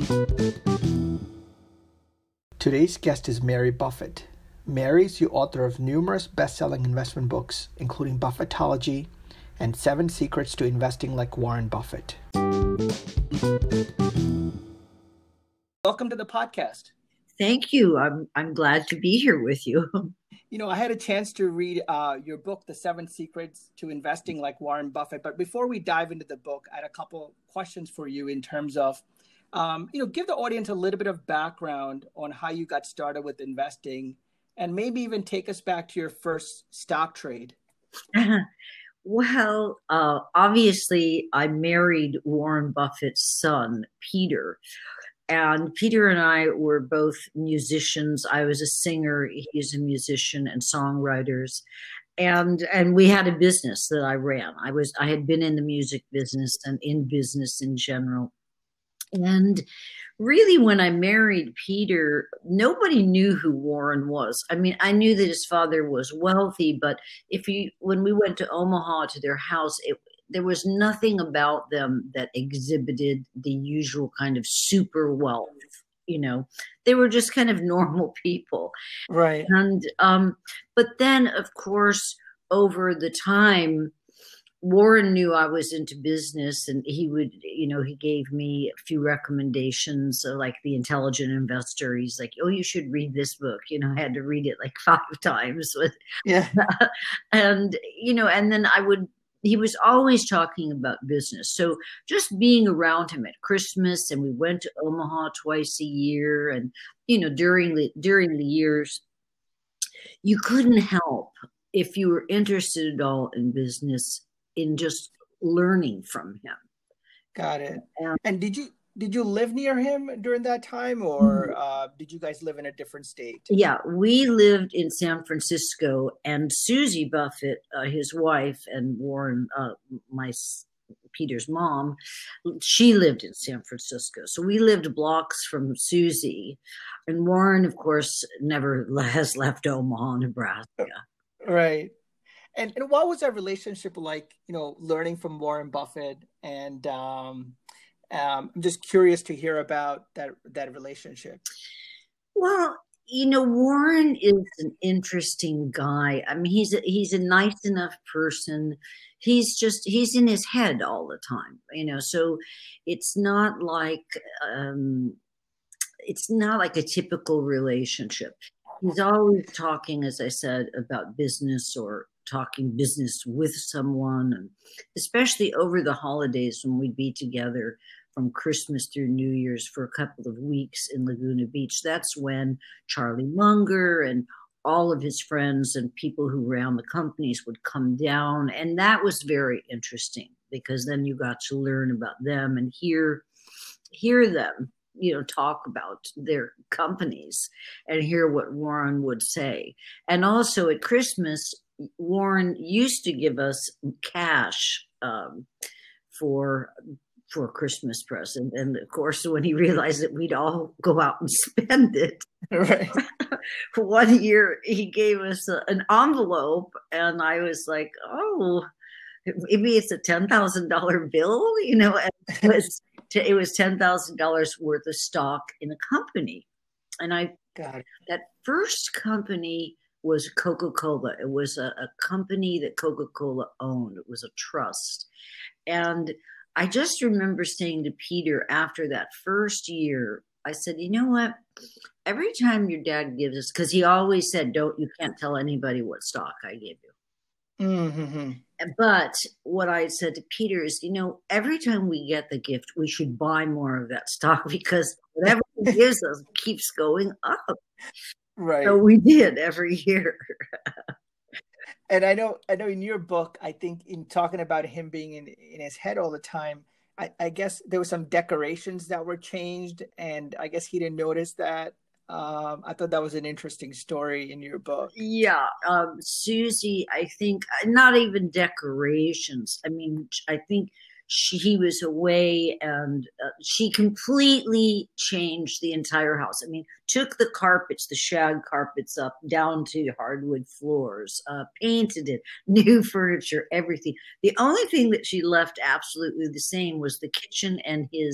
Today's guest is Mary Buffett. Mary is the author of numerous best-selling investment books, including Buffettology and 7 Secrets to Investing Like Warren Buffett. Welcome to the podcast. Thank you. I'm glad to be here with you. You know, I had a chance to read your book, The 7 Secrets to Investing Like Warren Buffett. But before we dive into the book, I had a couple questions for you in terms of, give the audience a little bit of background on how you got started with investing, and maybe even take us back to your first stock trade. Well, obviously, I married Warren Buffett's son, Peter. And Peter and I were both musicians. I was a singer. He's a musician and songwriters. And we had a business that I ran. I had been in the music business and in business in general. And really, when I married Peter, nobody knew who Warren was. I mean, I knew that his father was wealthy, but when we went to Omaha to their house, there was nothing about them that exhibited the usual kind of super wealth. They were just kind of normal people. Right. And, but then of course, over the time, Warren knew I was into business, and he gave me a few recommendations, like The Intelligent Investor. He's like, oh, you should read this book. I had to read it like 5 times. Yeah. And then he was always talking about business. So just being around him at Christmas, and we went to Omaha twice a year. And, during the years, you couldn't help, if you were interested at all in business, in just learning from him. Got it. And did you live near him during that time, or did you guys live in a different state? Yeah, we lived in San Francisco, and Susie Buffett, his wife, and Warren, Peter's mom, she lived in San Francisco. So we lived blocks from Susie, and Warren, of course, never has left Omaha, Nebraska. Right. And what was that relationship like, learning from Warren Buffett? And I'm just curious to hear about that relationship. Well, Warren is an interesting guy. I mean, he's a nice enough person. He's in his head all the time, so it's not like a typical relationship. He's always talking, as I said, about business or talking business with someone, and especially over the holidays when we'd be together from Christmas through New Year's for a couple of weeks in Laguna Beach. That's when Charlie Munger and all of his friends and people who ran the companies would come down. And that was very interesting, because then you got to learn about them and hear them, talk about their companies and hear what Warren would say. And also at Christmas, Warren used to give us cash for a Christmas present. And of course, when he realized that we'd all go out and spend it, right. One year he gave us an envelope, and I was like, oh, maybe it's a $10,000 bill, and it was $10,000 worth of stock in a company. And that first company was Coca-Cola. It was a company that Coca-Cola owned. It was a trust. And I just remember saying to Peter after that first year, I said, you know what? Every time your dad gives us, because he always said, you can't tell anybody what stock I give you. Mm-hmm. But what I said to Peter is, every time we get the gift, we should buy more of that stock, because whatever he gives us keeps going up. Right. So we did every year. And I know in your book, I think in talking about him being in his head all the time, I guess there were some decorations that were changed, and I guess he didn't notice that. I thought that was an interesting story in your book. Yeah. Susie, I think, not even decorations. I mean, I think he was away, and she completely changed the entire house. I mean, took the carpets, the shag carpets up down to hardwood floors, painted it, new furniture, everything. The only thing that she left absolutely the same was the kitchen and his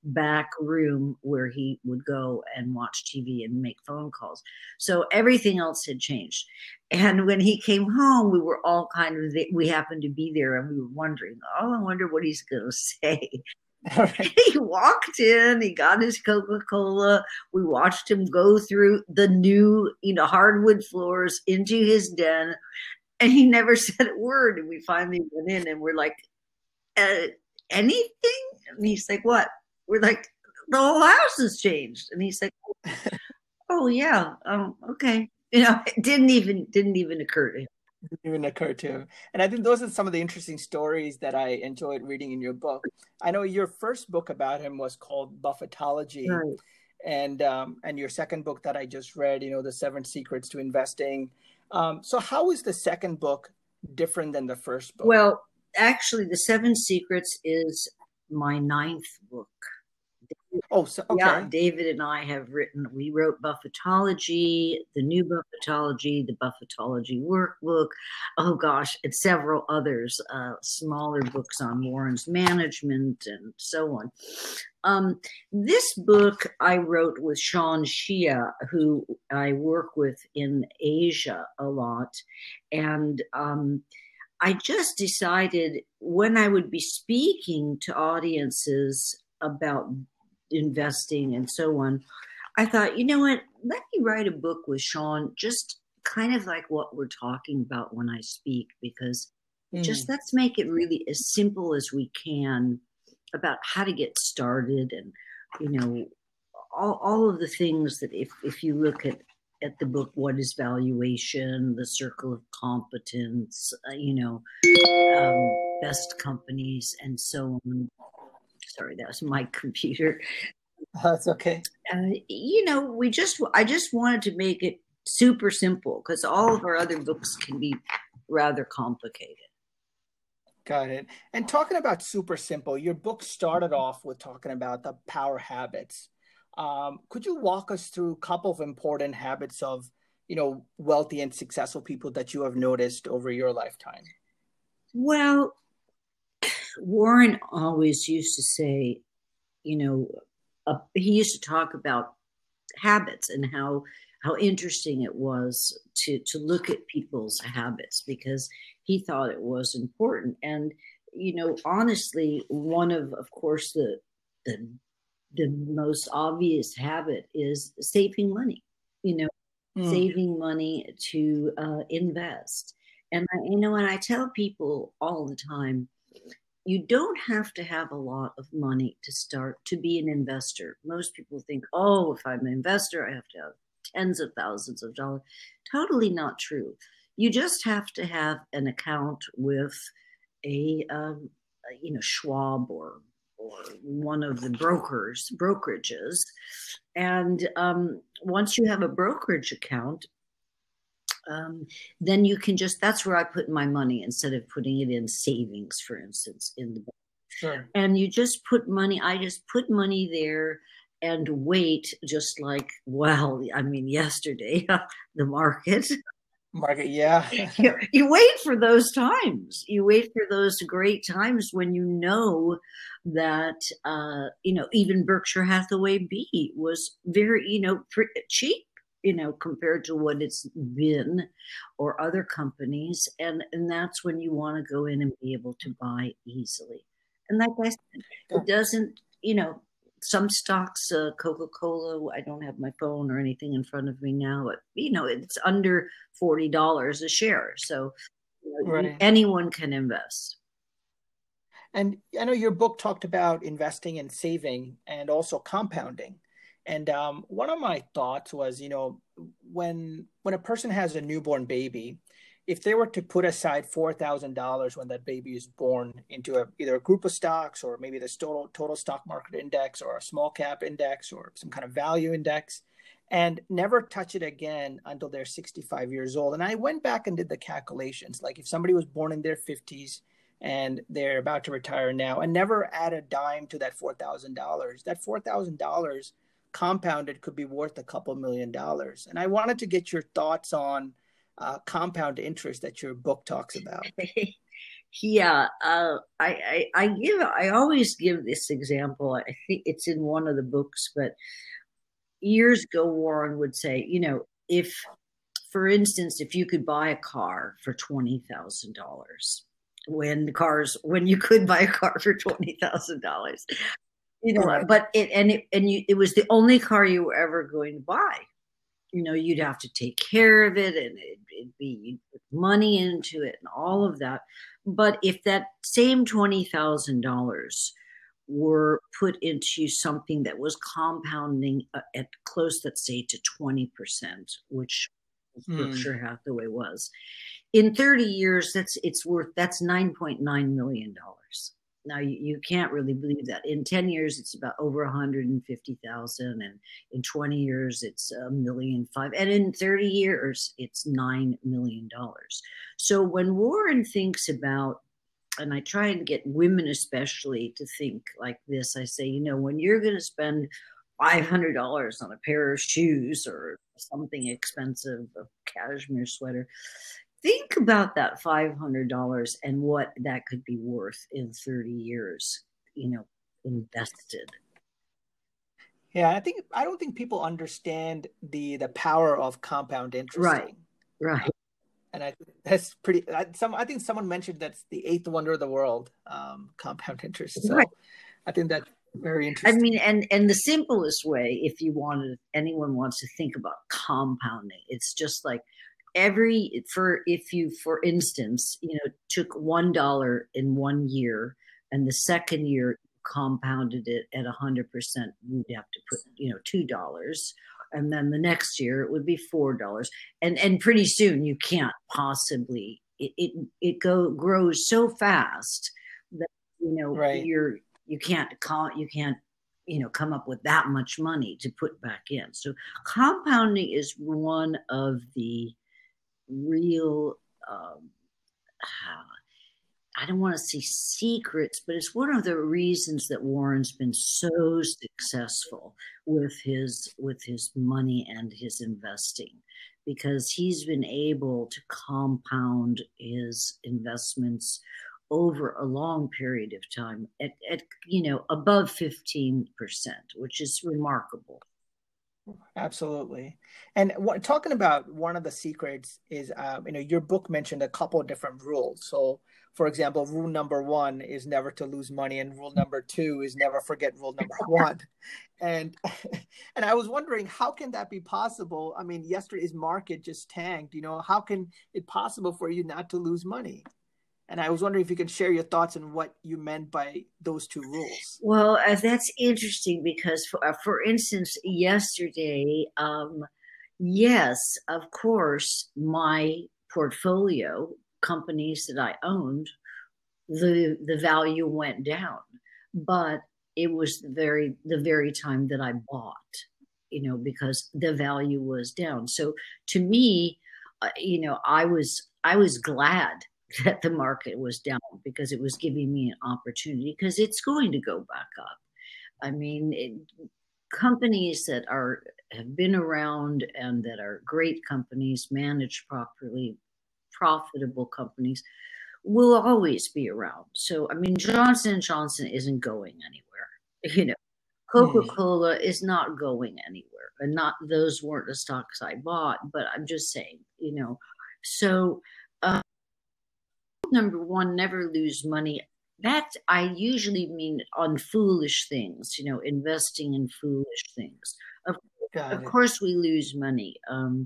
back room where he would go and watch TV and make phone calls. So everything else had changed. And when he came home, we were all we happened to be there and we were wondering, oh, I wonder what he's going to say. Right. He walked in, he got his Coca-Cola. We watched him go through the new, hardwood floors into his den, and he never said a word. And we finally went in and we're like, anything? And he's like, what? We're like, the whole house has changed. And he's like, oh yeah, okay. It didn't even occur to him. Didn't even occur to him. And I think those are some of the interesting stories that I enjoyed reading in your book. I know your first book about him was called Buffettology. Right. And your second book that I just read, The 7 Secrets to Investing. So how is the second book different than the first book? Well, actually, The 7 Secrets is my 9th book. Oh, so, okay. Yeah, David and I we wrote Buffettology, the new Buffettology, the Buffettology workbook, oh gosh, and several others, smaller books on Warren's management and so on. This book I wrote with Sean Shia, who I work with in Asia a lot. And I just decided when I would be speaking to audiences about investing and so on, I thought, you know what, let me write a book with Sean, just kind of like what we're talking about when I speak, because just let's make it really as simple as we can about how to get started, and all of the things that if you look at the book, what is valuation, the circle of competence, best companies, and so on. Sorry, that was my computer. That's okay. I just wanted to make it super simple, because all of our other books can be rather complicated. Got it. And talking about super simple, your book started off with talking about the power habits. Could you walk us through a couple of important habits of, wealthy and successful people that you have noticed over your lifetime? Well, Warren always used to say, he used to talk about habits and how interesting it was to look at people's habits, because he thought it was important. And, honestly, one of course, the most obvious habit is saving money, saving money to invest. And, and I tell people all the time, you don't have to have a lot of money to start to be an investor. Most people think, oh, if I'm an investor, I have to have tens of thousands of dollars. Totally not true. You just have to have an account with a Schwab or one of the brokerages. And once you have a brokerage account, then you can that's where I put my money instead of putting it in savings, for instance, in the bank. Sure. And I just put money there and wait, just like, yesterday, the market, yeah. you wait for those times. You wait for those great times when that, even Berkshire Hathaway B was very, cheap, compared to what it's been, or other companies. And that's when you want to go in and be able to buy easily. And like I said, it doesn't, some stocks, Coca-Cola, I don't have my phone or anything in front of me now, but, it's under $40 a share. So right. Anyone can invest. And I know your book talked about investing and saving and also compounding. And one of my thoughts was, when a person has a newborn baby, if they were to put aside $4,000 when that baby is born into either a group of stocks, or maybe the total stock market index, or a small cap index, or some kind of value index, and never touch it again until they're 65 years old. And I went back and did the calculations. Like if somebody was born in their 50s and they're about to retire now and never add a dime to that $4,000, that $4,000 compounded could be worth a couple $1 million. And I wanted to get your thoughts on compound interest that your book talks about. Yeah, I always give this example. I think it's in one of the books, but years ago, Warren would say, if, for instance, if you could buy a car for $20,000, when you could buy a car for $20,000, Right. but it was the only car you were ever going to buy. You'd have to take care of it, and it'd be, you'd put money into it and all of that. But if that same $20,000 were put into something that was compounding at close, let's say, to 20%, which Hmm. Berkshire Hathaway was, in 30 years, that's $9.9 million. Now you can't really believe that. In 10 years, it's about over 150,000, and in 20 years, it's 1,500,000, and in 30 years, it's $9 million. So when Warren thinks about, and I try and get women especially to think like this, I say, when you're going to spend $500 on a pair of shoes or something expensive, a cashmere sweater, think about that $500 and what that could be worth in 30 years, invested. Yeah, I don't think people understand the power of compound Right, interesting. right, And I think that's pretty. I think someone mentioned that's the eighth wonder of the world, compound interest. right. So I think that's very I mean, interesting. and the simplest way, if anyone wants to think about compounding, it's just like if you, for instance, took $1 in one year, and the second year compounded it at 100%, you'd have to put, $2. And then the next year it would be $4. And pretty soon you can't possibly, grows so fast that, Right. you can't come up with that much money to put back in. So compounding is one of the real, um, I don't want to say secrets, but it's one of the reasons that Warren's been so successful with his money and his investing, because he's been able to compound his investments over a long period of time at above 15%, which is remarkable. Absolutely. And talking about one of the secrets is, your book mentioned a couple of different rules. So, for example, rule number one is never to lose money, and rule number two is never forget rule number one. And and I was wondering, how can that be possible? I mean, yesterday's market just tanked. How can it possible for you not to lose money? And I was wondering if you could share your thoughts on what you meant by those two rules. Well, that's interesting because, for instance, yesterday, yes, of course, my portfolio companies that I owned, the value went down, but it was the very time that I bought, because the value was down. So to me, I was glad that the market was down, because it was giving me an opportunity, because it's going to go back up. I mean, companies that have been around and that are great companies, managed properly, profitable companies, will always be around. So, I mean, Johnson and Johnson isn't going anywhere. You know, Hmm. Coca-Cola is not going anywhere, and not those weren't the stocks I bought. But I'm just saying, so. Uh, Number one, never lose money. That I usually mean on foolish things, investing in foolish things. Of, Got of it. course, we lose money,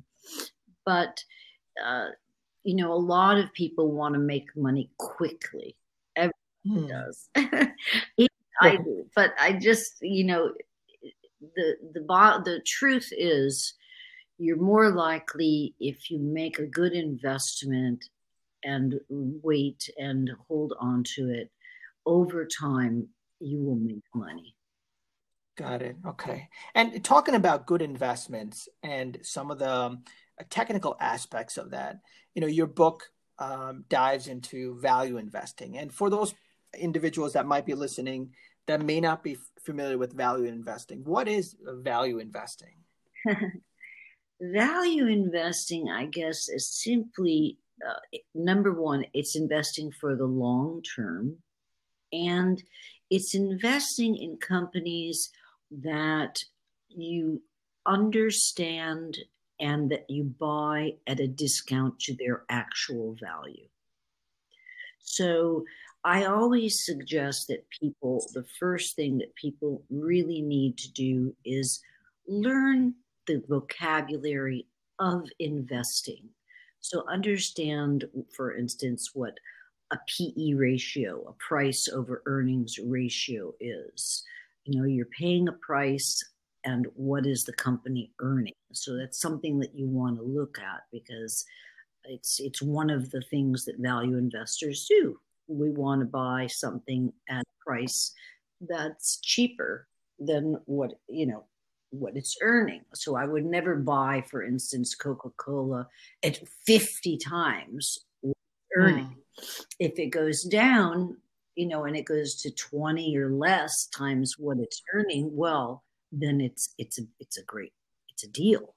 but uh, a lot of people want to make money quickly. Everyone Hmm. does. Even I do, but I just, the truth is, you're more likely, if you make a good investment and wait and hold on to it, over time, you will make money. Got it. Okay. And talking about good investments and some of the technical aspects of that, your book dives into value investing. And for those individuals that might be listening that may not be familiar with value investing, what is value investing? Value investing, I guess, is simply number one, it's investing for the long term, and it's investing in companies that you understand and that you buy at a discount to their actual value. So I always suggest that people, the first thing that people really need to do is learn the vocabulary of investing. So understand, for instance, what a PE ratio, a price over earnings ratio is. You're paying a price and what is the company earning? So that's something that you want to look at, because it's one of the things that value investors do. We want to buy something at a price that's cheaper than what it's earning. So I would never buy, for instance, Coca-Cola at 50 times earning. If it goes down, and it goes to 20 or less times what it's earning, well, then it's a deal.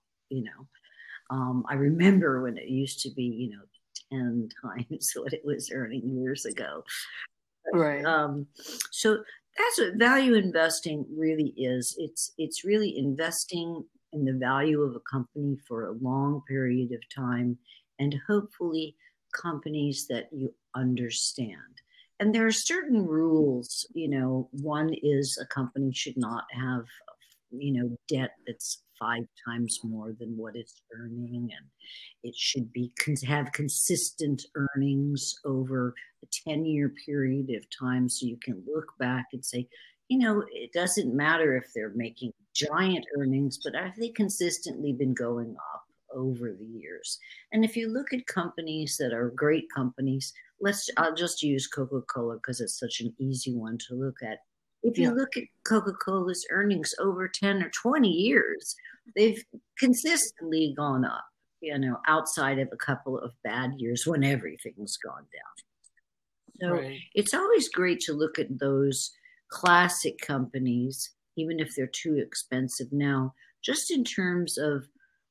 I remember when it used to be, 10 times what it was earning years ago. Right. So that's what value investing really is. It's really investing in the value of a company for a long period of time, and hopefully companies that you understand. And there are certain rules. One is a company should not have debt that's 5 times more than what it's earning, and it should have consistent earnings over a 10-year period of time, so you can look back and say, it doesn't matter if they're making giant earnings, but have they consistently been going up over the years? And if you look at companies that are great companies, I'll just use Coca-Cola because it's such an easy one to look at. If you look at Coca-Cola's earnings over 10 or 20 years, they've consistently gone up, outside of a couple of bad years when everything's gone down. So It's always great to look at those classic companies, even if they're too expensive now, just in terms of,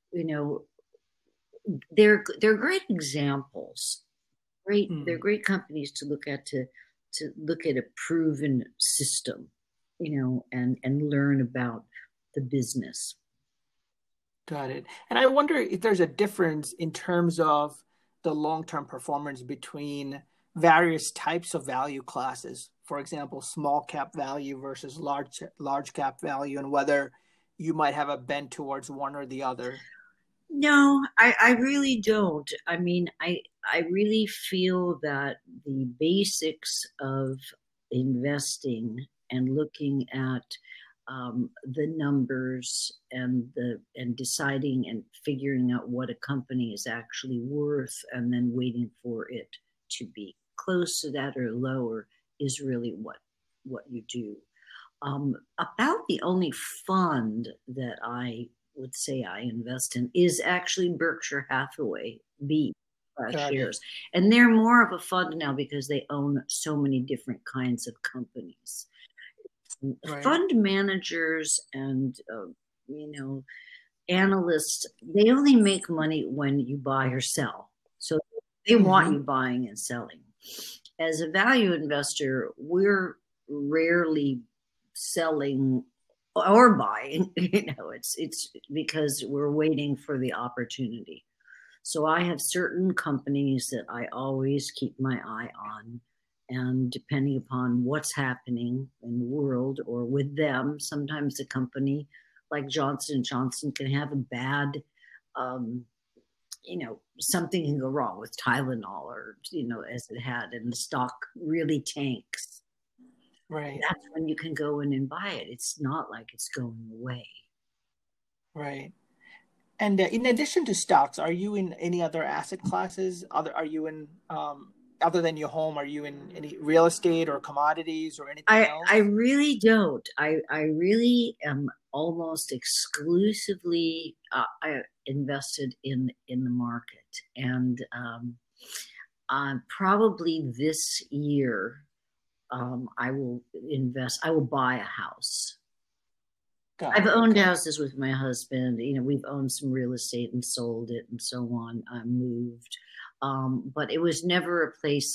they're great examples. They're great companies to look at, to look at a proven system, and learn about the business. Got it. And I wonder if there's a difference in terms of the long-term performance between various types of value classes. For example, small cap value versus large cap value, and whether you might have a bent towards one or the other. No, I really don't. I mean, I really feel that the basics of investing and looking at the numbers and deciding and figuring out what a company is actually worth, and then waiting for it to be close to that or lower, is really what you do. About the only fund that I would say I invest in is actually Berkshire Hathaway B shares. And they're more of a fund now because they own so many different kinds of companies. Fund managers and, analysts, they only make money when you buy or sell. So they want you buying and selling. As a value investor, we're rarely selling or buying, it's because we're waiting for the opportunity. So I have certain companies that I always keep my eye on, and depending upon what's happening in the world or with them, sometimes a company like Johnson & Johnson can have a bad, something can go wrong with Tylenol, or, as it had, and the stock really tanks. Right. That's when you can go in and buy it. It's not like it's going away. Right. And in addition to stocks, are you in any other asset classes? Are you in, other than your home, are you in any real estate or commodities or anything else? I really don't. I really am almost exclusively invested in the market. And probably this year, I will buy a house. I've owned houses with my husband. We've owned some real estate and sold it and so on. I moved. But it was never a place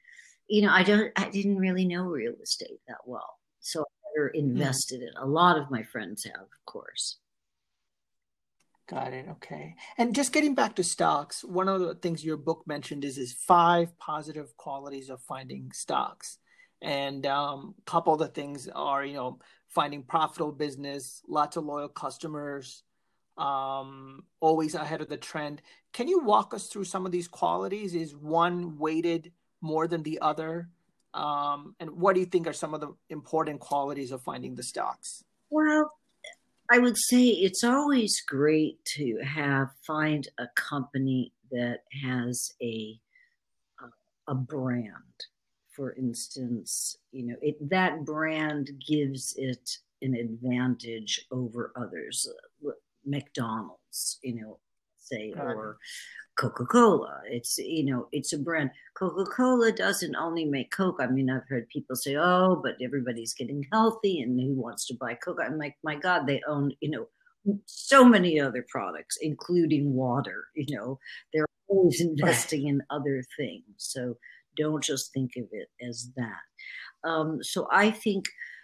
I didn't really know real estate that well. So I never Hmm. invested in it. A lot of my friends have, of course. Got it. Okay. And just getting back to stocks, one of the things your book mentioned is five positive qualities of finding stocks. And a couple of the things are, finding profitable business, lots of loyal customers, always ahead of the trend. Can you walk us through some of these qualities? Is one weighted more than the other? And what do you think are some of the important qualities of finding the stocks? Well, I would say it's always great to find a company that has a brand. For instance, that brand gives it an advantage over others. McDonald's, say, Got it. or Coca-Cola. It's a brand. Coca-Cola doesn't only make Coke. I mean, I've heard people say, "Oh, but everybody's getting healthy, and who wants to buy Coke?" I'm like, my God, they own, so many other products, including water. They're always Right. investing in other things. So don't just think of it as that. So I think,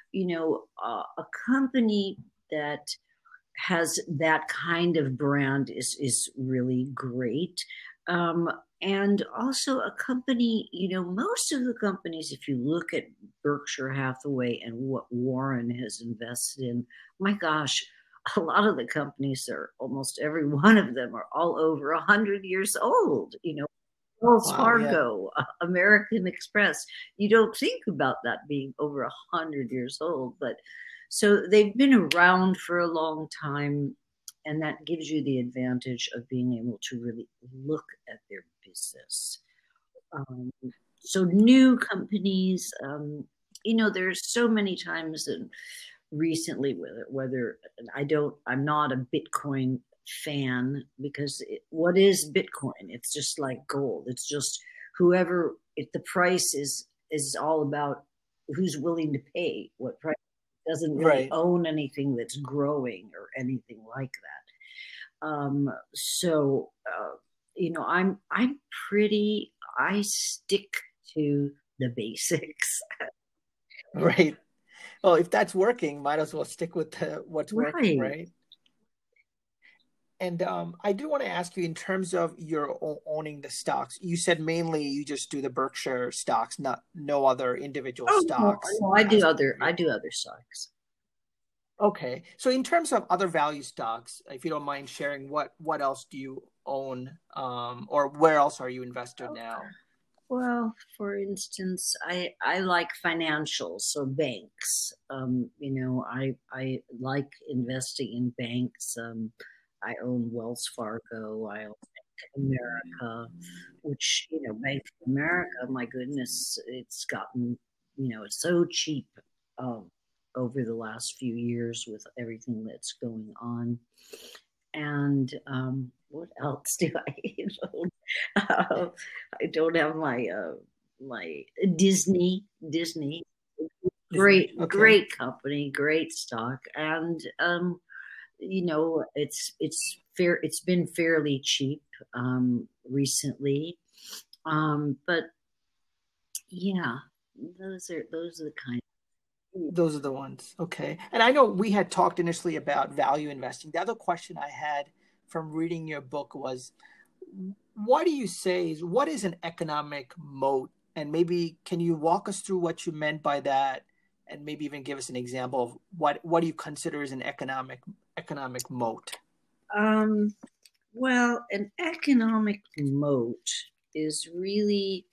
a company that has that kind of brand is really great. Um, and also a company, most of the companies, if you look at Berkshire Hathaway and what Warren has invested in, my gosh, a lot of the companies are almost every one of them are all over 100 years old. Wells Wow. Yeah. Fargo, American Express. You don't think about that being over 100 years old, but so they've been around for a long time, and that gives you the advantage of being able to really look at their business. Um, so new companies, there's so many times that recently whether I'm not a Bitcoin fan because what is Bitcoin? It's just like gold. It's just whoever the price is all about who's willing to pay what price. It doesn't really Right. own anything that's growing or anything like that. So I'm pretty. I stick to the basics. Right. Well, if that's working, might as well stick with what's working, Right. right? And I do want to ask you in terms of your owning the stocks. You said mainly you just do the Berkshire stocks, not no other individual Oh no, stocks no, as part of your I book. do other stocks. Okay. So in terms of other value stocks, if you don't mind sharing, what else do you own, or where else are you invested now? Well, for instance, I like financials, so banks. I like investing in banks. I own Wells Fargo. I own Bank of America, which Bank of America. My goodness, it's gotten it's so cheap um, over the last few years with everything that's going on. And what else do I own? Uh, I don't have my Disney. Disney. Okay. Great company, great stock, and it's been fairly cheap recently. But yeah, those are the kind. Those are the ones. Okay. And I know we had talked initially about value investing. The other question I had from reading your book was, what do you say is what is an economic moat? And maybe can you walk us through what you meant by that and maybe even give us an example of what do you consider as an economic moat? Um, well, an economic moat is really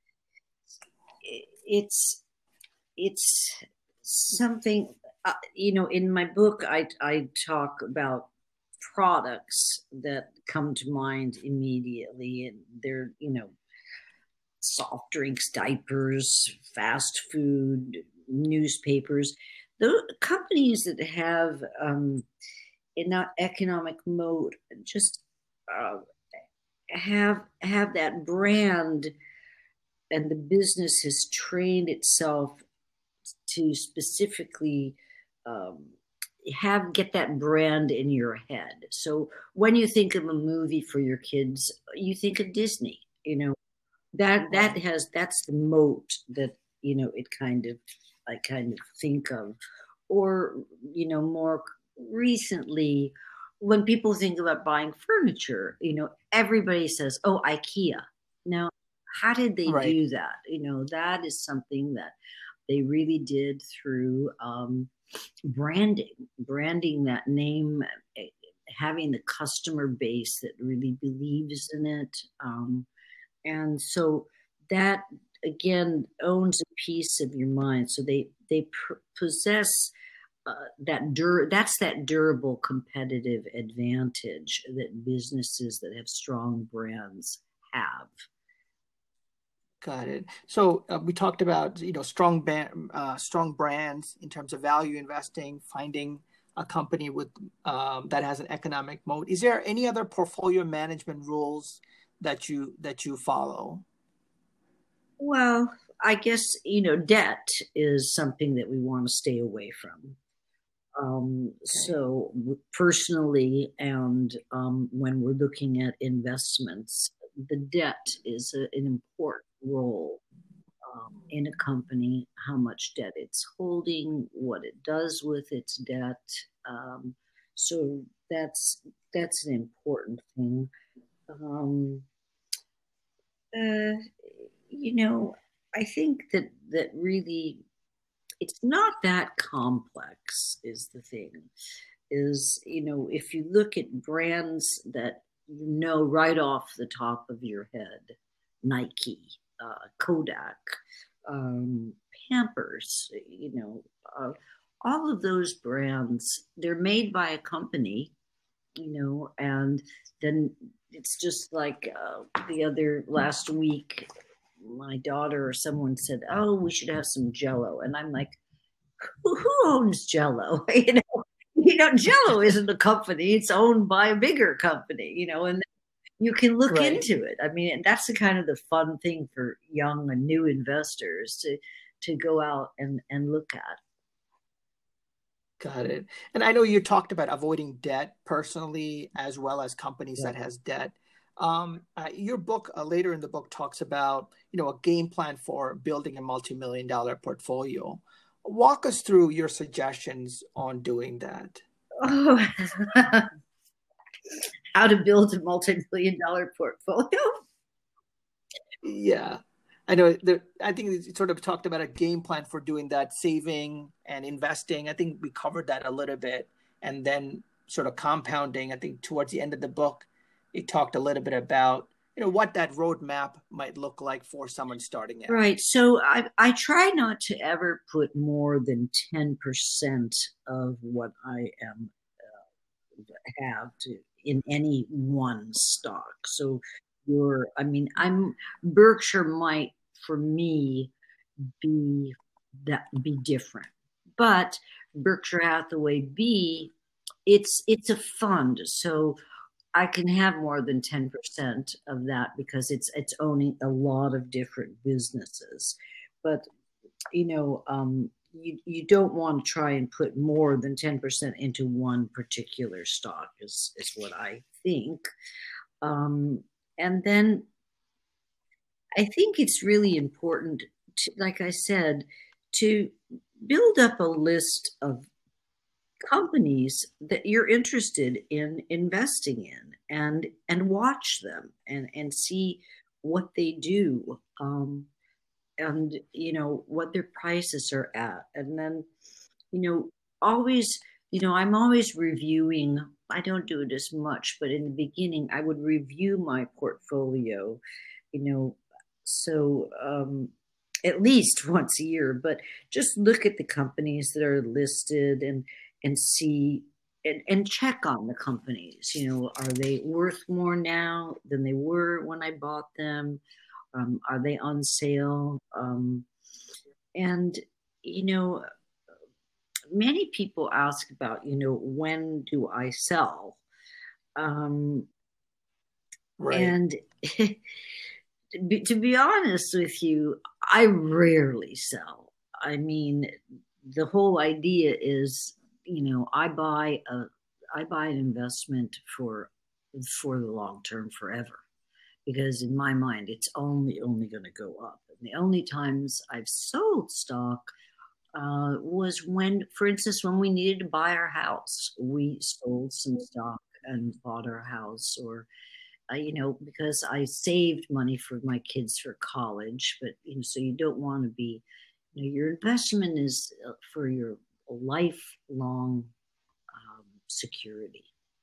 it's it's something in my book I talk about products that come to mind immediately, and they're soft drinks, diapers, fast food, newspapers. The companies that have an economic mode just uh, have that brand, and the business has trained itself to specifically um, get that brand in your head. So when you think of a movie for your kids, you think of Disney. You know, Right. that's the moat that, it I kind of think of. Or, more recently, when people think about buying furniture, everybody says, oh, IKEA. Now, how did they Right. do that? That is something that they really did through branding that name, eh, having the customer base that really believes in it. And so that again owns a piece of your mind. So they possess that's that durable competitive advantage that businesses that have strong brands have. Got it. So we talked about strong strong brands in terms of value investing, finding a company with that has an economic moat. Is there any other portfolio management rules that you follow? Well, I guess debt is something that we want to stay away from. Okay. So personally, and when we're looking at investments, the debt is an important role in a company, how much debt it's holding, what it does with its debt. Um, so that's an important thing. Um, uh, you know, I think that really it's not that complex is the thing. Is if you look at brands that right off the top of your head, Nike, Kodak, um, Pampers, all of those brands, they're made by a company, and then it's just like the other last week, my daughter or someone said, "Oh, we should have some Jello," and I'm like, "Who owns Jello?" Jello isn't a company; it's owned by a bigger company, and you can look Right. into it. I mean, and that's the kind of the fun thing for young and new investors to go out and look at. Got it. And I know you talked about avoiding debt personally as well as companies Yeah. that has debt. Your book later in the book talks about a game plan for building a multi-million dollar portfolio. Walk us through your suggestions on doing that. Oh, how to build a multi-million dollar portfolio? Yeah, I know. I think you sort of talked about a game plan for doing that, saving and investing. I think we covered that a little bit, and then sort of compounding. I think towards the end of the book, it talked a little bit about what that roadmap might look like for someone starting out. Right. So I try not to ever put more than 10% of what I am have to in any one stock. So I mean, Berkshire might for me be be different, but Berkshire Hathaway B, it's a fund, so I can have more than 10% of that because it's owning a lot of different businesses. But you don't want to try and put more than 10% into one particular stock is what I think. Um, and then I think it's really important to, like I said, to build up a list of companies that you're interested in investing in and watch them and see what they do, and what their prices are at, and then you know always I'm always reviewing. I don't do it as much, but in the beginning I would review my portfolio, you know so at least once a year, but just look at the companies that are listed and see and check on the companies. Are they worth more now than they were when I bought them? Are they on sale? And you know, many people ask about, when do I sell? Um, Right. and to be honest with you, I rarely sell. I mean, the whole idea is, I buy an investment for the long term, forever. because in my mind, it's only going to go up. And the only times I've sold stock was when, for instance, when we needed to buy our house, we sold some stock and bought our house, or because I saved money for my kids for college. But so you don't want to be, your investment is for your lifelong security.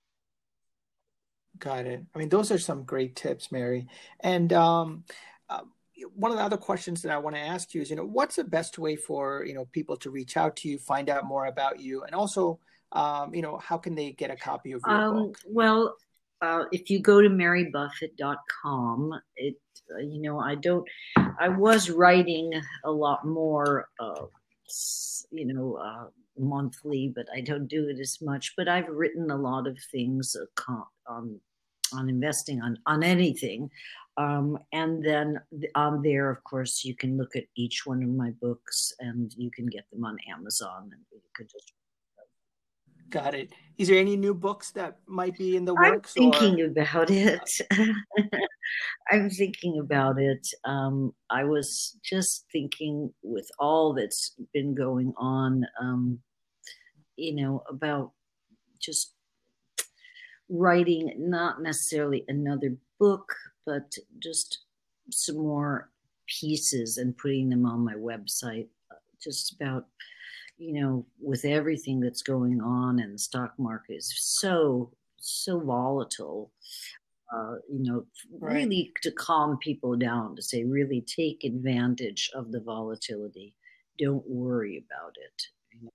Got it. I mean, those are some great tips, Mary. And one of the other questions that I want to ask you is, what's the best way for, people to reach out to you, find out more about you, and also, how can they get a copy of your book? Well, if you go to marybuffett.com, I was writing a lot more, monthly, but I don't do it as much. But I've written a lot of things on investing, on anything. And then on there, of course, you can look at each one of my books, and you can get them on Amazon, and you could just. Got it. Is there any new books that might be in the works? I'm thinking about it. I'm thinking about it. I was just thinking, with all that's been going on, about just writing, not necessarily another book, but just some more pieces and putting them on my website, just about, with everything that's going on, and the stock market is so volatile, Right. really to calm people down, to say, really take advantage of the volatility. Don't worry about it.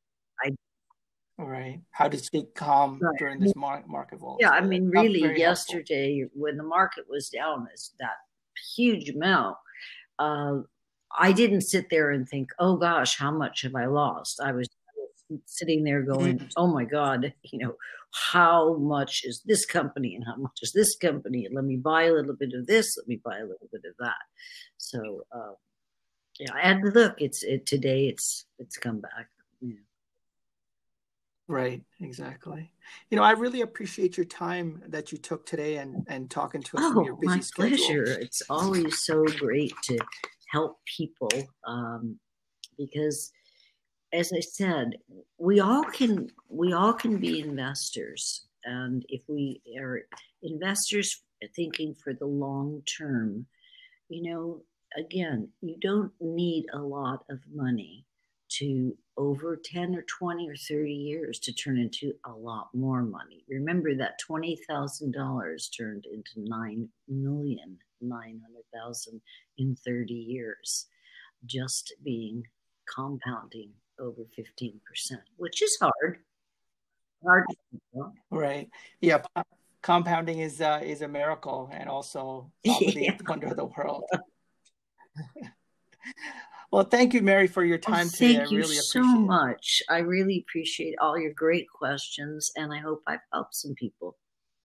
Right. How to stay calm during this market volatility. Yeah, I mean, really, yesterday helpful. when the market was down that huge amount, I didn't sit there and think, oh gosh, how much have I lost? I was sitting there going, oh my God, how much is this company and how much is this company? And let me buy a little bit of this, let me buy a little bit of that. So, and look, today it's come back. Right, exactly. I really appreciate your time that you took today and talking to us from your busy schedule. My pleasure. It's always so great to help people, because, as I said, we all can be investors, and if we are investors thinking for the long term, again, you don't need a lot of money to, over 10 or 20 or 30 years, to turn into a lot more money. Remember that $20,000 turned into $9,900,000 in 30 years, just being compounding over 15%, which is hard. Right. Yeah. Compounding is a miracle, and also top of the wonder of the world. Well, thank you, Mary, for your time today. Thank you so much. I really appreciate all your great questions, and I hope I've helped some people.